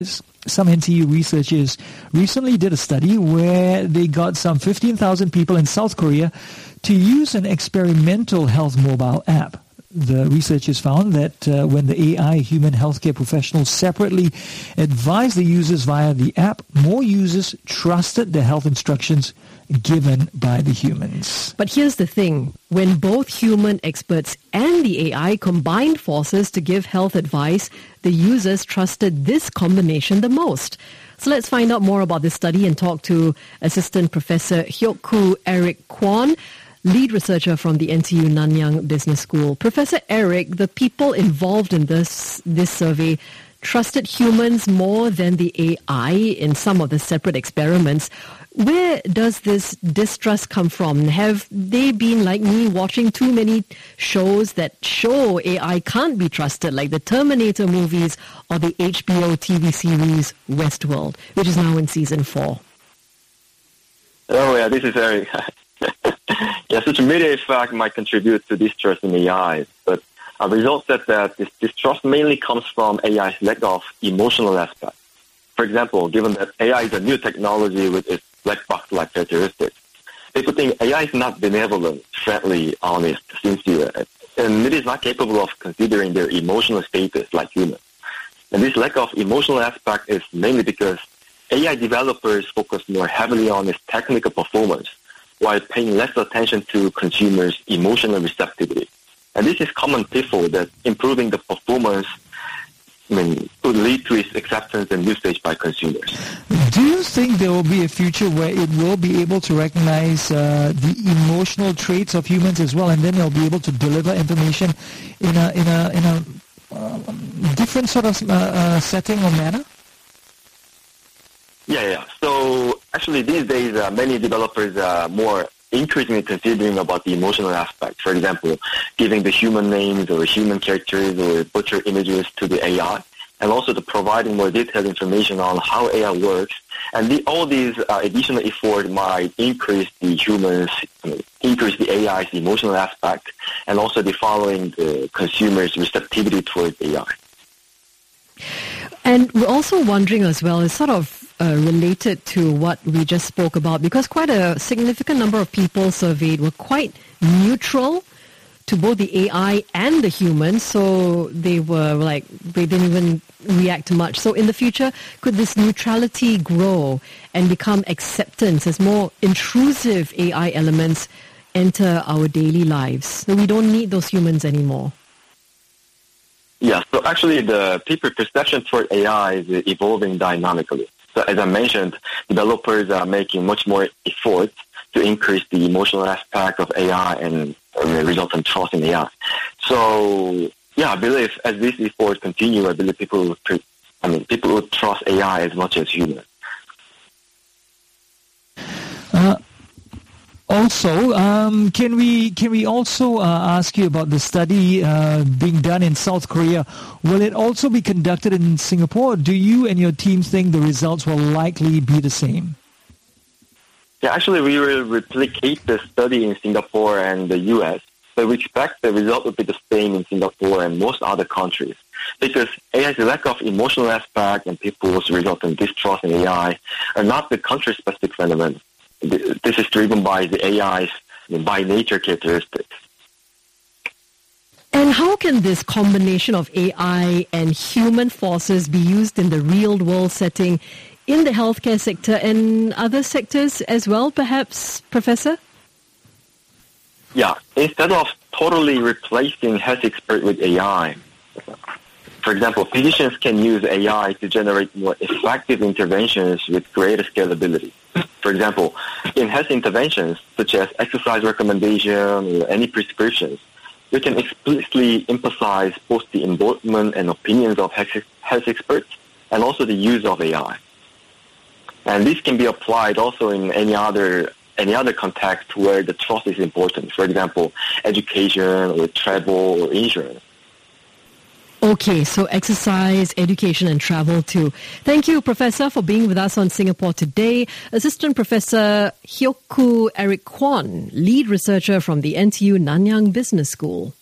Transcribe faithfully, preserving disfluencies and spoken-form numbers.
Some N T U researchers recently did a study where they got some fifteen thousand people in South Korea to use an experimental health mobile app. The researchers found that uh, when the A I human healthcare professionals separately advised the users via the app, more users trusted the health instructions given by the humans. But here's the thing. When both human experts and the A I combined forces to give health advice, the users trusted this combination the most. So let's find out more about this study and talk to Assistant Professor Hyok-Koo Eric Kwon, lead researcher from the N T U Nanyang Business School. Professor Eric, the people involved in this this survey trusted humans more than the A I in some of the separate experiments. Where does this distrust come from? Have they been, like me, watching too many shows that show A I can't be trusted, like the Terminator movies or the H B O T V series Westworld, which is now in season four? Oh, yeah, this is Eric. Yeah, such a media effect might contribute to distrust in A I, but our results said that this distrust mainly comes from A I's lack of emotional aspect. For example, given that A I is a new technology with its black box-like characteristics, people think A I is not benevolent, friendly, honest, sincere, and it is not capable of considering their emotional status like humans. And this lack of emotional aspect is mainly because A I developers focus more heavily on its technical performance, while paying less attention to consumers' emotional receptivity. And this is common pitfall that improving the performance I mean, would lead to its acceptance and usage by consumers. Do you think there will be a future where it will be able to recognize uh, the emotional traits of humans as well, and then it'll be able to deliver information in a in a in a uh, different sort of uh, uh, setting or manner? Yeah, yeah. So actually, these days, uh, many developers are more increasingly considering about the emotional aspect. For example, giving the human names or human characters or butcher images to the A I, and also to providing more detailed information on how A I works. And the, all these uh, additional effort might increase the humans, I mean, increase the A I's emotional aspect, and also the following the consumers' receptivity towards A I. And we're also wondering as well, it's sort of uh, related to what we just spoke about, because quite a significant number of people surveyed were quite neutral to both the A I and the humans, so they were like, they didn't even react much. So in the future, could this neutrality grow and become acceptance as more intrusive A I elements enter our daily lives? So we don't need those humans anymore. Yeah, so actually the people perception toward A I is evolving dynamically. So as I mentioned, developers are making much more effort to increase the emotional aspect of A I and uh, resultant trust in A I. So yeah, I believe as this effort continue, I believe people will, pre- I mean, people will trust A I as much as humans. Uh, Also, um, can we can we also uh, ask you about the study uh, being done in South Korea? Will it also be conducted in Singapore? Do you and your team think the results will likely be the same? Yeah, actually, we will replicate the study in Singapore and the U S, but we expect the result will be the same in Singapore and most other countries, because A I's lack of emotional aspect and people's resultant distrust in A I are not the country-specific phenomenon. This is driven by the A I's by nature characteristics. And how can this combination of A I and human forces be used in the real-world setting in the healthcare sector and other sectors as well, perhaps, Professor? Yeah, instead of totally replacing health expert with A I, for example, physicians can use A I to generate more effective interventions with greater scalability. For example, in health interventions, such as exercise recommendation or any prescriptions, we can explicitly emphasize both the involvement and opinions of health experts and also the use of A I. And this can be applied also in any other any other context where the trust is important. For example, education or travel or insurance. Okay, so exercise, education, and travel too. Thank you, Professor, for being with us on Singapore Today. Assistant Professor Hyok-Koo Eric Kwon, lead researcher from the N T U Nanyang Business School.